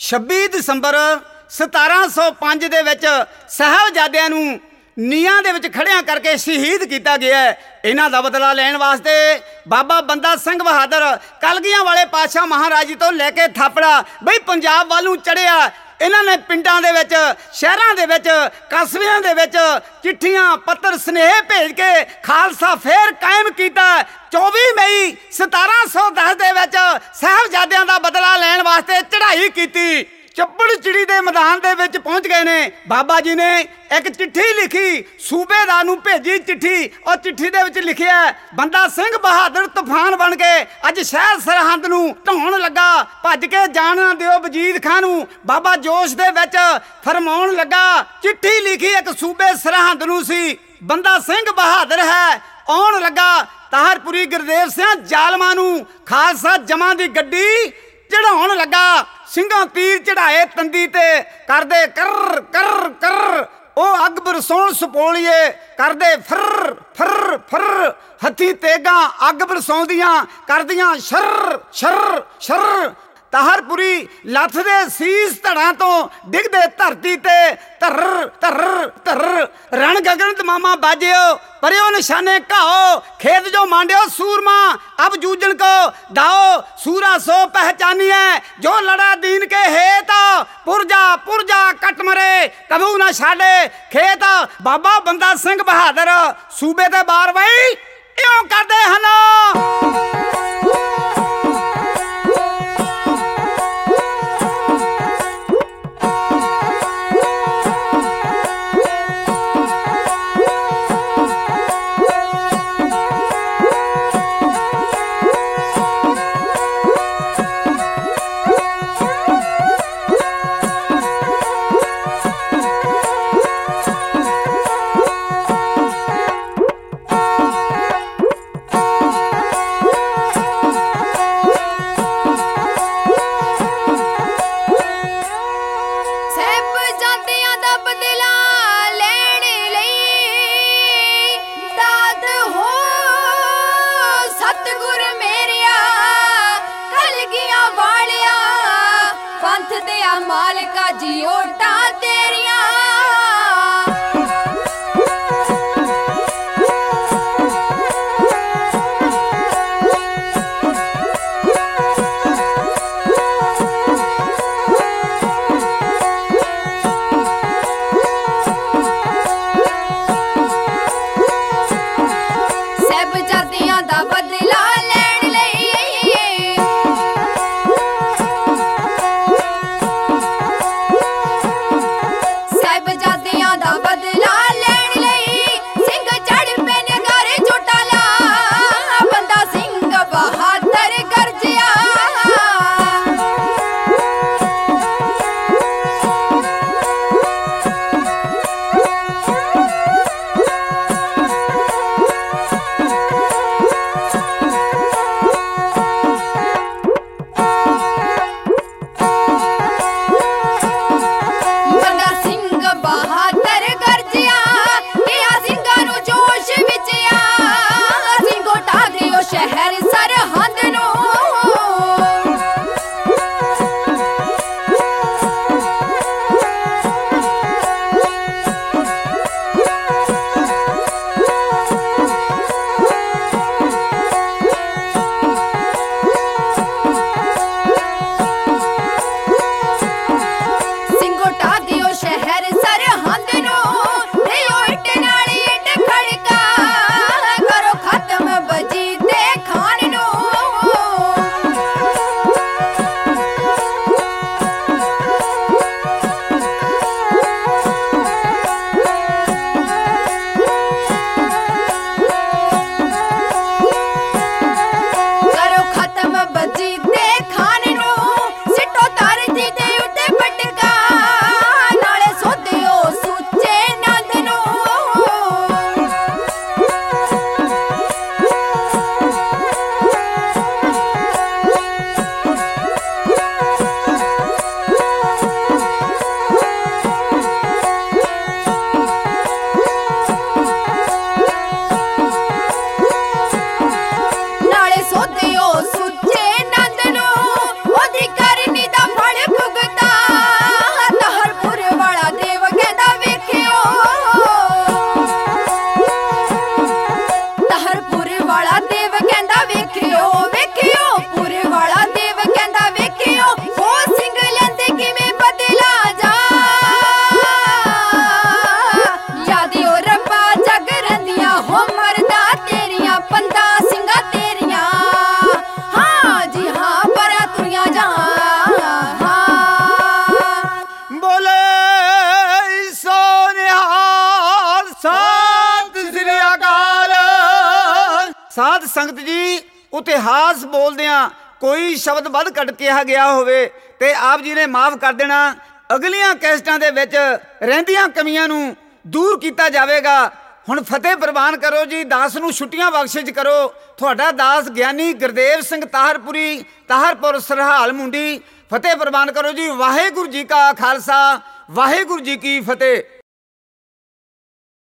26 ਦਸੰਬਰ 1705 ਦੇ ਵਿੱਚ ਸਾਹਿਬਜ਼ਾਦਿਆਂ ਨੂੰ ਨੀਹਾਂ ਦੇ ਵਿੱਚ ਖੜਿਆਂ ਕਰਕੇ ਸ਼ਹੀਦ ਕੀਤਾ ਗਿਆ ਹੈ। ਇਹਨਾਂ ਦਾ ਬਦਲਾ ਲੈਣ ਵਾਸਤੇ ਬਾਬਾ ਬੰਦਾ ਸਿੰਘ ਬਹਾਦਰ ਕਲਗੀਆਂ ਵਾਲੇ ਪਾਤਸ਼ਾਹ ਮਹਾਰਾਜ ਜੀ ਤੋਂ ਲੈ ਕੇ ਥਾਪੜਾ ਬਈ ਪੰਜਾਬ ਵੱਲ ਨੂੰ ਚੜਿਆ। ਇਹਨਾਂ ਨੇ ਪਿੰਡਾਂ ਦੇ ਵਿੱਚ, ਸ਼ਹਿਰਾਂ ਦੇ ਵਿੱਚ, ਕਸਬਿਆਂ ਦੇ ਵਿੱਚ ਚਿੱਠੀਆਂ ਪੱਤਰ ਸੁਨੇਹੇ ਭੇਜ ਕੇ ਖਾਲਸਾ ਫੇਰ ਕਾਇਮ ਕੀਤਾ। 24 ਮਈ 1710 ਦੇ ਵਿੱਚ ਸਾਹਿਬਜ਼ਾਦਿਆਂ ਦਾ ਬਦਲਾ ਲੈਣ ਵਾਸਤੇ ਚੜ੍ਹਾਈ ਕੀਤੀ। ਚੱਪੜ ਚਿੜੀ ਦੇ ਮੈਦਾਨ ਦੇ ਵਿੱਚ ਪਹੁੰਚ ਗਏ ਨੇ। ਬਾਬਾ ਜੀ ਨੇ ਇੱਕ ਚਿੱਠੀ ਲਿਖੀ, ਸੂਬੇਦਾਰ ਨੂੰ ਭੇਜੀ ਚਿੱਠੀ। ਉਹ ਚਿੱਠੀ ਦੇ ਵਿੱਚ ਲਿਖਿਆ, ਬੰਦਾ ਸਿੰਘ ਬਹਾਦਰ ਤੂਫਾਨ ਬਣ ਕੇ ਅੱਜ ਸ਼ਹਿਰ ਸਰਹੰਦ ਨੂੰ ਢਾਉਣ ਲੱਗਾ, ਭੱਜ ਕੇ ਜਾਣ ਨਾ ਦਿਓ ਵਜੀਦ ਖਾਂ ਨੂੰ। ਬਾਬਾ ਜੋਸ਼ ਦੇ ਵਿੱਚ ਫਰਮਾਉਣ ਲੱਗਾ। ਚਿੱਠੀ ਲਿਖੀ ਇੱਕ ਸੂਬੇ ਸਰਹੰਦ ਨੂੰ ਸੀ, ਬੰਦਾ ਸਿੰਘ ਬਹਾਦਰ ਹੈ ਆਉਣ ਲੱਗਾ। ਤਾਹਰਪੁਰੀ ਗੁਰਦੇਵ ਸਿੰਘ ਜ਼ਾਲਮਾਂ ਨੂੰ ਖਾਲਸਾ ਜਮਾਂ ਦੀ ਗੱਡੀ ਚੜਾਉਣ ਲੱਗਾ। ਸਿੰਘਾਂ ਤੀਰ ਚੜਾਏ ਤੰਦੀ ਤੇ ਕਰਦੇ ਕਰ ਕਰ ਕਰ। ਉਹ ਅੱਗ ਬਰਸਾਉਣ ਸਪੋਲੀਏ ਕਰਦੇ ਫਰ ਫਰ ਫਰ। ਹੱਥੀ ਤੇਗਾਂ ਅੱਗ ਬਰਸਾਉਂਦੀਆਂ ਕਰਦੀਆਂ ਸ਼ਰ ਸ਼ਰ ਸ਼ਰ। ਤਾਹਰਪੁਰੀ ਲੱਥਦੇ ਸੀਸ ਧੜਾਂ ਤੋਂ ਡਿੱਗਦੇ ਧਰਤੀ ਤੇ ਧਰ ਧਰ ਧਰ। ਰਣ ਗਗਨ ਤਮਾਮਾ ਬਾਜਿਓ ਪਰਿਓ ਨਿਸ਼ਾਨੇ ਘਾਓ, खेत जो मांडियो सूरमा अब जूझन को दाओ। सूरा सो पहचानिए जो लड़ा दीन के हेत, पुरजा कट मरे कबू ना छाड़े खेत। बाबा बंदा सिंह बहादुर सूबे ते बार वही इयों करदे हन। मालिका जी ओटा तेरिया साहिबजादियां दा बदला लैण लई ਸੰਗਤ ਜੀ ਇਤਿਹਾਸ ਬੋਲਦਿਆਂ ਕੋਈ ਸ਼ਬਦ ਵੱਧ ਘੱਟ ਕਿਹਾ ਗਿਆ ਹੋਵੇ ਤੇ ਆਪ ਜੀ ਨੇ ਮਾਫ ਕਰ ਦੇਣਾ। ਅਗਲੀਆਂ ਕੈਸਟਾਂ ਦੇ ਵਿੱਚ ਰਹਿੰਦੀਆਂ ਕਮੀਆਂ ਨੂੰ ਦੂਰ ਕੀਤਾ ਜਾਵੇਗਾ। ਹੁਣ ਫਤਿਹ ਪ੍ਰਵਾਨ ਕਰੋ ਜੀ, ਦਾਸ ਨੂੰ ਛੁੱਟੀਆਂ ਬਖਸ਼ਿਸ਼ ਕਰੋ। ਤੁਹਾਡਾ ਦਾਸ ਗਿਆਨੀ ਗੁਰਦੇਵ ਸਿੰਘ ਤਾਹਰਪੁਰੀ, ਤਾਹਰਪੁਰ ਸਰਹਾਲ ਮੁੰਡੀ। ਫਤਿਹ ਪ੍ਰਵਾਨ ਕਰੋ ਜੀ। ਵਾਹਿਗੁਰੂ ਜੀ ਕਾ ਖਾਲਸਾ, ਵਾਹਿਗੁਰੂ ਜੀ ਕੀ ਫਤਿਹ।